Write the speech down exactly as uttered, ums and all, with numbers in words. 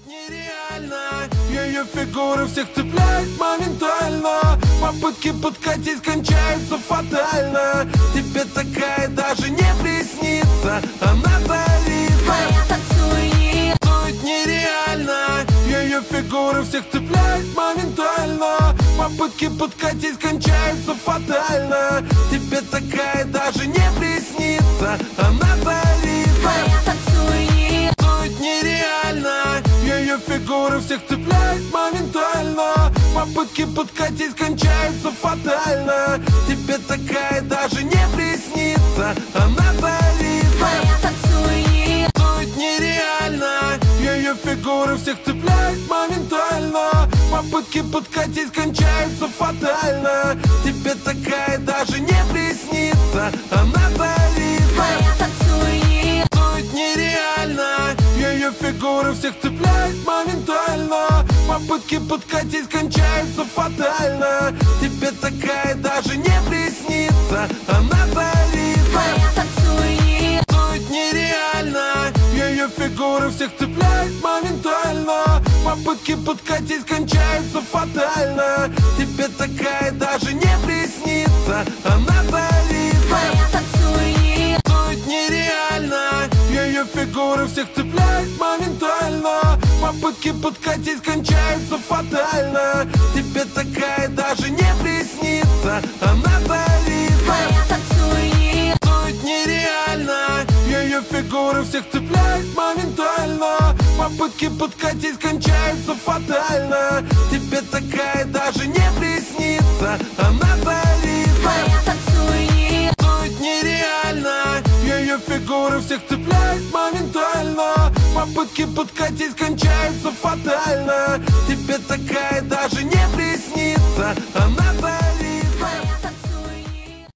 Нереально, ее фигура всех цепляет моментально. Попытки подкатить кончаются фатально. Тебе такая даже не приснится. Она залита, я танцую не танцует нереально. Ее фигура всех цепляет моментально. Попытки подкатить кончаются фатально. Тебе такая даже не приснится. Она залита, я танцую не танцует нереально. Ее фигура всех цепляет моментально. Попытки подкатить кончаются фатально. Тебе такая даже не приснится. Она залита, я танцую не танцует нереально. Ее фигура всех цепляет моментально. Попытки подкатить кончаются фатально. Тебе такая даже не приснится. Она залита, я танцую не танцует нереально. Ее фигура всех цепляет моментально. Попытки подкатить кончаются фатально. Тебе такая даже не приснится. Она залита, я танцую не танцует нереально. Ее фигура всех цепляет моментально. Попытки подкатить кончаются фатально. Тебе такая даже не приснится. Она залита, я танцую не танцует нереально. Ее фигура всех цепляет моментально. Попытки подкатить кончаются фатально. Тебе такая даже не приснится. Она залита, я танцую не танцует нереально. Ее фигура всех цепляет моментально. Попытки подкатить кончаются фатально. Тебе такая даже не приснится. Она залита, я танцую не танцует нереально. Ее фигура всех цепляет моментально. Попытки подкатить кончаются фатально. Тебе такая даже